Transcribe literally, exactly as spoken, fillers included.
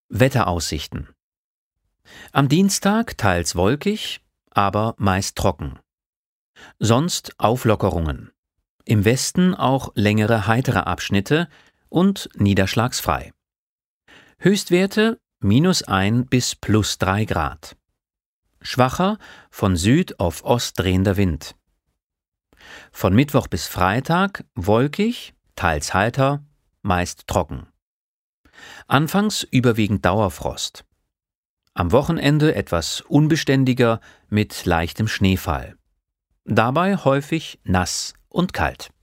Wetteraussichten. Am Dienstag teils wolkig, aber meist trocken. Sonst Auflockerungen. Im Westen auch längere heitere Abschnitte und niederschlagsfrei. Höchstwerte minus ein bis plus drei Grad. Schwacher, von Süd auf Ost drehender Wind. Von Mittwoch bis Freitag wolkig, teils heiter, meist trocken. Anfangs überwiegend Dauerfrost. Am Wochenende etwas unbeständiger mit leichtem Schneefall. Dabei häufig nass und kalt.